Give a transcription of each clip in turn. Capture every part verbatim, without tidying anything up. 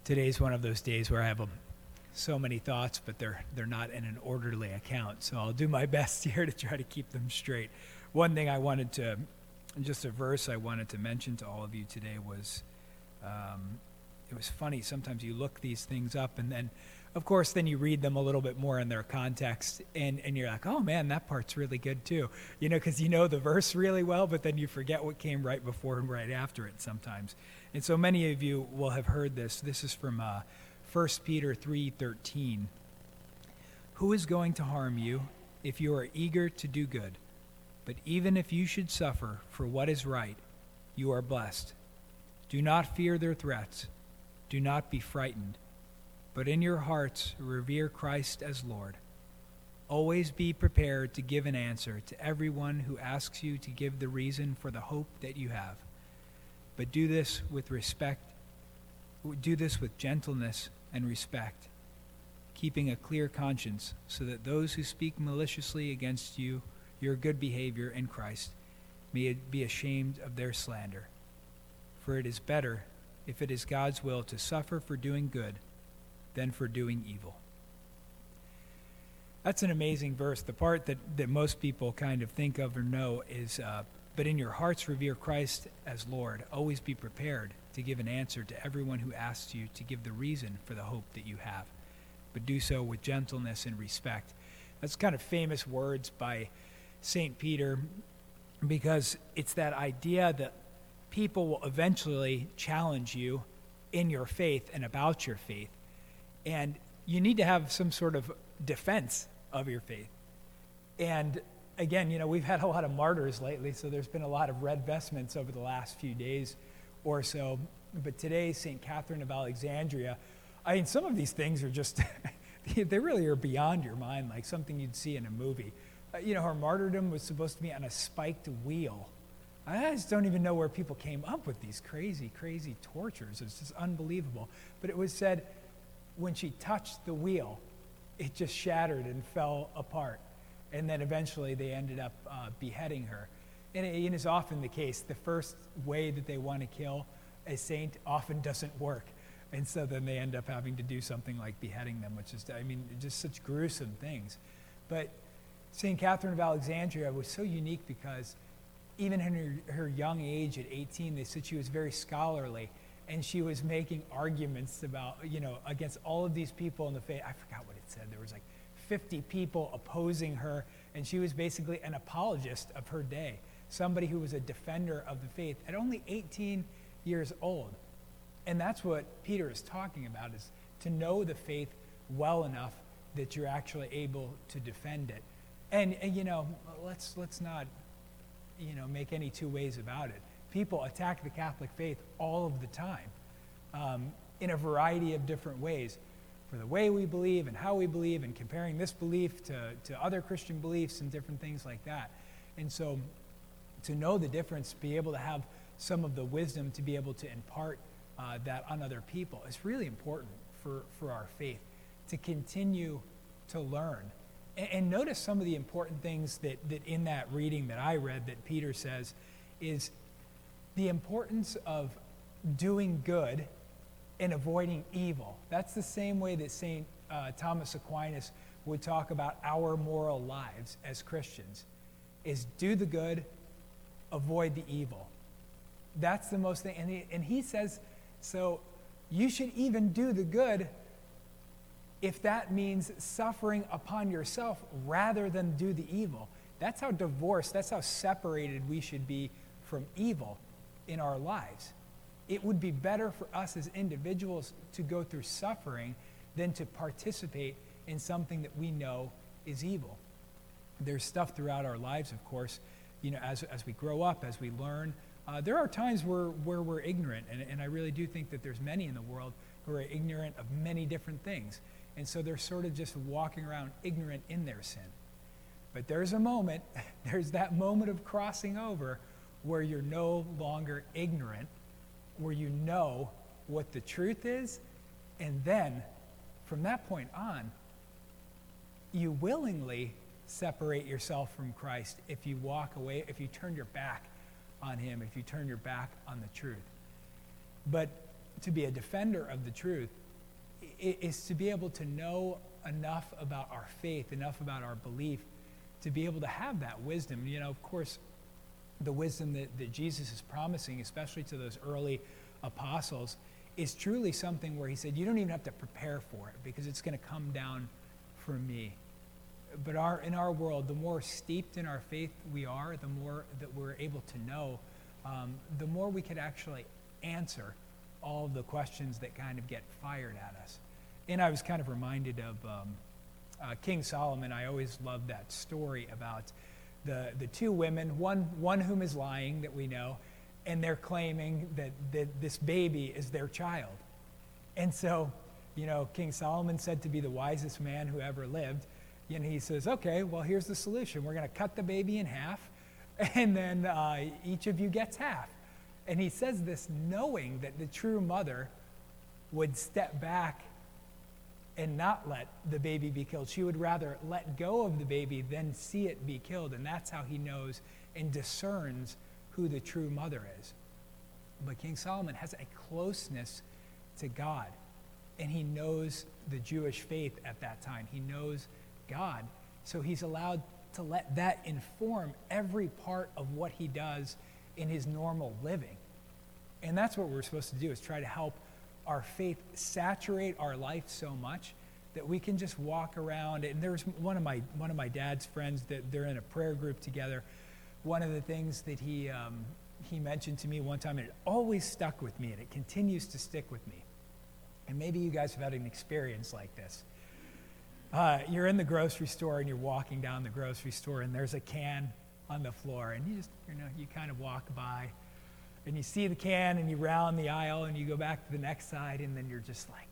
Today's one of those days where I have um, so many thoughts, but they're they're not in an orderly account. So I'll do my best here to try to keep them straight. One thing I wanted to, just a verse I wanted to mention to all of you today was, um, it was funny. Sometimes you look these things up, and then, of course, then you read them a little bit more in their context, and, and you're like, oh man, that part's really good too. You know, because you know the verse really well, but then you forget what came right before and right after it sometimes. And so many of you will have heard this. This is from uh, First Peter three thirteen. Who is going to harm you if you are eager to do good? But even if you should suffer for what is right, you are blessed. Do not fear their threats. Do not be frightened. But in your hearts revere Christ as Lord. Always be prepared to give an answer to everyone who asks you to give the reason for the hope that you have. But do this with respect, do this with gentleness and respect, keeping a clear conscience, so that those who speak maliciously against you, your good behavior in Christ, may be ashamed of their slander. For it is better, if it is God's will, to suffer for doing good than for doing evil. That's an amazing verse. The part that, that most people kind of think of or know is, uh, but in your hearts revere Christ as Lord. Always be prepared to give an answer to everyone who asks you to give the reason for the hope that you have. But do so with gentleness and respect. That's kind of famous words by Saint Peter, because it's that idea that people will eventually challenge you in your faith and about your faith. And you need to have some sort of defense of your faith. And again, you know, we've had a lot of martyrs lately, so there's been a lot of red vestments over the last few days or so. But today, Saint Catherine of Alexandria, I mean, some of these things are just, they really are beyond your mind, like something you'd see in a movie. Uh, you know, her martyrdom was supposed to be on a spiked wheel. I just don't even know where people came up with these crazy, crazy tortures. It's just unbelievable. But it was said when she touched the wheel, it just shattered and fell apart. And then eventually they ended up uh, beheading her. And it, it is often the case. The first way that they want to kill a saint often doesn't work. And so then they end up having to do something like beheading them, which is, I mean, just such gruesome things. But Saint Catherine of Alexandria was so unique because even in her, her young age at eighteen, they said she was very scholarly. And she was making arguments about, you know, against all of these people in the faith. I forgot what it said. There was like fifty people opposing her, and she was basically an apologist of her day, somebody who was a defender of the faith at only eighteen years old. And that's what Peter is talking about, is to know the faith well enough that you're actually able to defend it. And, and you know, let's let's not, you know, make any two ways about it. People attack the Catholic faith all of the time, um, in a variety of different ways, for the way we believe and how we believe, and comparing this belief to, to other Christian beliefs and different things like that. And so to know the difference, be able to have some of the wisdom to be able to impart uh, that on other people is really important for, for our faith, to continue to learn. And, and notice some of the important things that, that in that reading that I read that Peter says is the importance of doing good and avoiding evil. That's the same way that Saint uh, Thomas Aquinas would talk about our moral lives as Christians, is do the good, avoid the evil. That's the most thing. And he, and he says, so you should even do the good if that means suffering upon yourself rather than do the evil. That's how divorced, that's how separated we should be from evil in our lives. It would be better for us as individuals to go through suffering than to participate in something that we know is evil. There's stuff throughout our lives, of course, you know, as, as we grow up, as we learn. Uh, there are times where, where we're ignorant, and, and I really do think that there's many in the world who are ignorant of many different things. And so they're sort of just walking around ignorant in their sin. But there's a moment, there's that moment of crossing over where you're no longer ignorant, where you know what the truth is, and then from that point on, you willingly separate yourself from Christ if you walk away, if you turn your back on him, if you turn your back on the truth. But to be a defender of the truth i- is to be able to know enough about our faith, enough about our belief, to be able to have that wisdom. You know, of course, the wisdom that, that Jesus is promising, especially to those early apostles, is truly something where he said, you don't even have to prepare for it because it's going to come down from me. But our in our world, the more steeped in our faith we are, the more that we're able to know, um, the more we could actually answer all of the questions that kind of get fired at us. And I was kind of reminded of um, uh, King Solomon. I always loved that story about the, the two women, one, one whom is lying that we know, and they're claiming that, that this baby is their child. And so, you know, King Solomon said to be the wisest man who ever lived, and he says, okay, well, here's the solution. We're going to cut the baby in half, and then uh, each of you gets half. And he says this knowing that the true mother would step back and not let the baby be killed. She would rather let go of the baby than see it be killed. And that's how he knows and discerns who the true mother is. But King Solomon has a closeness to God, and he knows the Jewish faith at that time. He knows God. So he's allowed to let that inform every part of what he does in his normal living. And that's what we're supposed to do, is try to help our faith saturate our life so much that we can just walk around. And there's one of my one of my dad's friends that they're in a prayer group together. One of the things that he um, he mentioned to me one time, and it always stuck with me, and it continues to stick with me. And maybe you guys have had an experience like this. Uh, you're in the grocery store and you're walking down the grocery store, and there's a can on the floor, and you just, you know, you kind of walk by, and you see the can, and you round the aisle, and you go back to the next side, and then you're just like,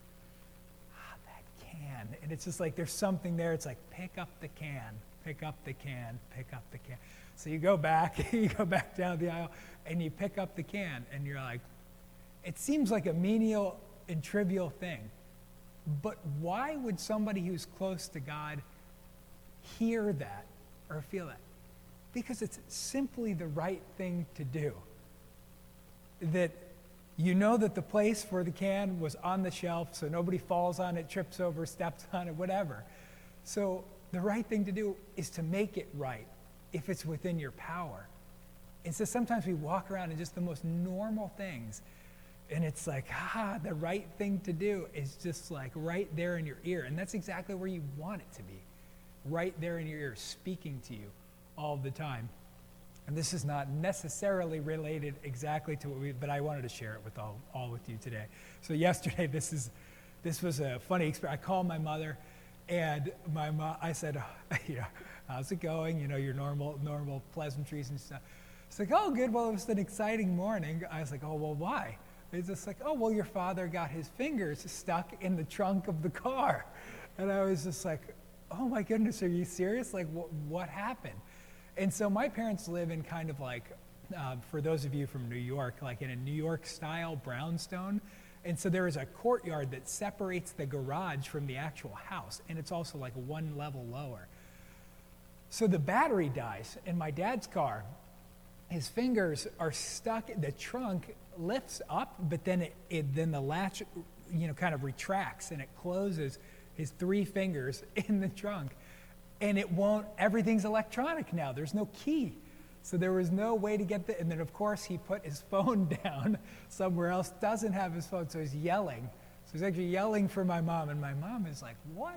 ah, that can. And it's just like there's something there. It's like, pick up the can, pick up the can, pick up the can. So you go back, you go back down the aisle, and you pick up the can, and you're like, it seems like a menial and trivial thing. But why would somebody who's close to God hear that or feel that? Because it's simply the right thing to do. That you know that the place for the can was on the shelf, so nobody falls on it, trips over, steps on it, whatever. So the right thing to do is to make it right if it's within your power. And so sometimes we walk around in just the most normal things, and it's like, ah, the right thing to do is just like right there in your ear. And that's exactly where you want it to be. Right there in your ear, speaking to you all the time. And this is not necessarily related exactly to what we, but I wanted to share it with all, all with you today. So yesterday, this is, this was a funny experience. I called my mother, and my mom, I said, oh, you know, how's it going? You know, your normal, normal pleasantries and stuff. It's like, oh, good. Well, it was an exciting morning. I was like, oh, well, why? It's just like, oh, well, your father got his fingers stuck in the trunk of the car. And I was just like, oh my goodness, are you serious? Like, wh- what happened? And so my parents live in kind of like, uh, for those of you from New York, like in a New York style brownstone. And so there is a courtyard that separates the garage from the actual house. And it's also like one level lower. So the battery dies in my dad's car. His fingers are stuck, the trunk lifts up, but then it, it then the latch, you know, kind of retracts, and it closes his three fingers in the trunk. And it won't, everything's electronic now. There's no key. So there was no way to get the, and then of course he put his phone down somewhere else, doesn't have his phone, so he's yelling. So he's actually yelling for my mom, and my mom is like, what?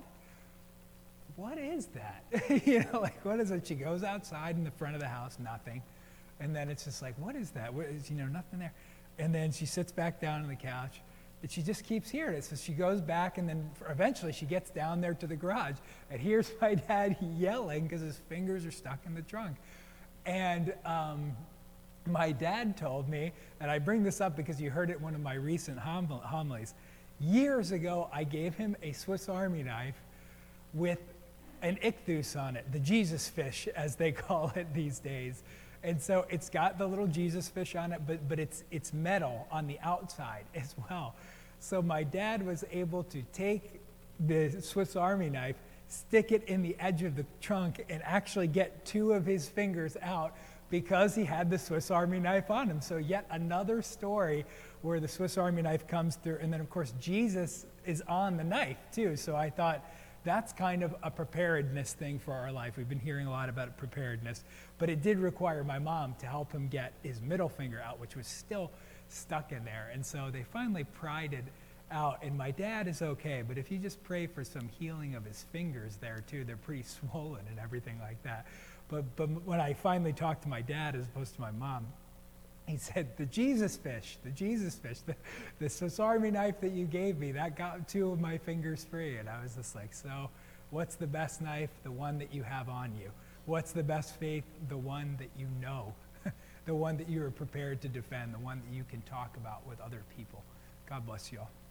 What is that? You know, like, what is it? She goes outside in the front of the house, nothing. And then it's just like, what is that? What is, you know, nothing there. And then she sits back down on the couch, and she just keeps hearing it. So she goes back, and then eventually she gets down there to the garage, and here's my dad yelling because his fingers are stuck in the trunk. And um, my dad told me, and I bring this up because you heard it in one of my recent hom- homilies, years ago I gave him a Swiss Army knife with an ichthus on it, the Jesus fish, as they call it these days. And so it's got the little Jesus fish on it, but, but it's, it's metal on the outside as well. So my dad was able to take the Swiss Army knife, stick it in the edge of the trunk, and actually get two of his fingers out because he had the Swiss Army knife on him. So yet another story where the Swiss Army knife comes through. And then, of course, Jesus is on the knife, too. So I thought that's kind of a preparedness thing for our life. We've been hearing a lot about preparedness. But it did require my mom to help him get his middle finger out, which was still stuck in there. And so they finally pried it out. And my dad is okay. But if you just pray for some healing of his fingers there, too, they're pretty swollen and everything like that. But, but when I finally talked to my dad as opposed to my mom, he said, the Jesus fish, the Jesus fish, the, the Swiss Army knife that you gave me, that got two of my fingers free. And I was just like, so what's the best knife? The one that you have on you. What's the best faith? The one that you know, the one that you are prepared to defend, the one that you can talk about with other people. God bless you all.